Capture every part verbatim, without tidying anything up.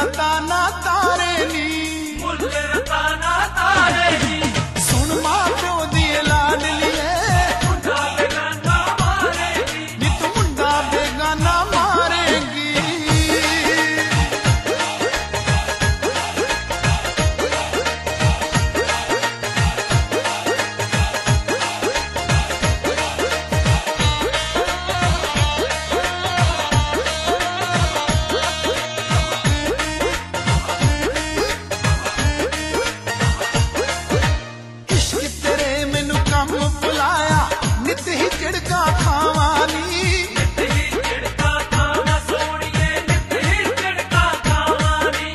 रताना तारे नी मुल्ल रताना तारे नी सुन मां प्यो दी लाडली मुंडा बेगाना मारेगी नी तू मुंडा बेगाना मारेगी। नित ही झिड़का खावानी नित ही झिड़का खावा सोनिए नित ही झिड़का खावानी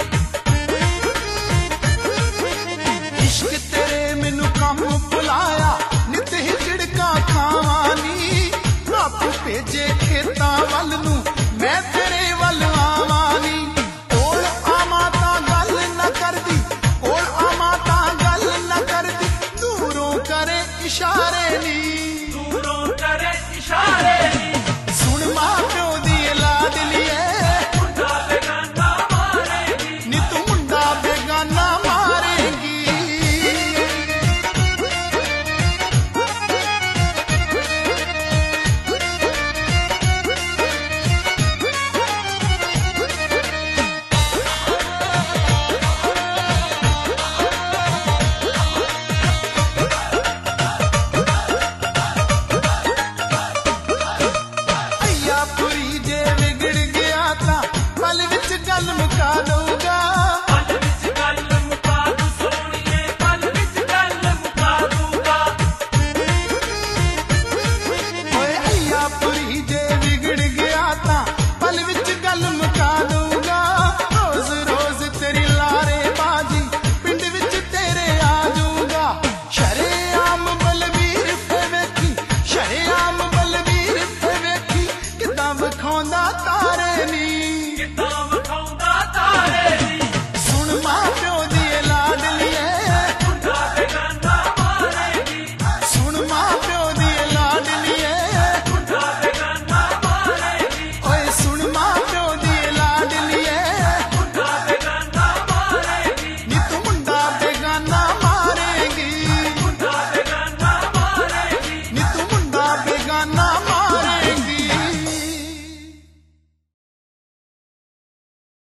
इश्क तेरे मैनू कम बुलाया नित ही झिड़का खावानी बापू भेजे खेतां वल नू मैं तेरे वल आवानी कोल आवां तां गल न करदी कोल आवां तां गल न करदी दूरों करे इशारे नी इशारे सुन मां प्यो दी लाडली मुंडा बेगाना मारेगी नी तू मुंडा बेगाना मारेगी। पुरी जे बिगड़ गया था पल विच गल मुका दूंगा पल विच गल मुका दूं सोनिए पल विच गल मुका दूंगा ओए अय्या पुरी जे बिगड़ गया था पल विच गल मुका दूंगा रोज रोज तेरी लारे बाजी पिंड विच तेरे आ जाऊंगा शरेआम बलवीर पे वेखी शरेआम बलवीर पे वेखी किदां विखाउंदा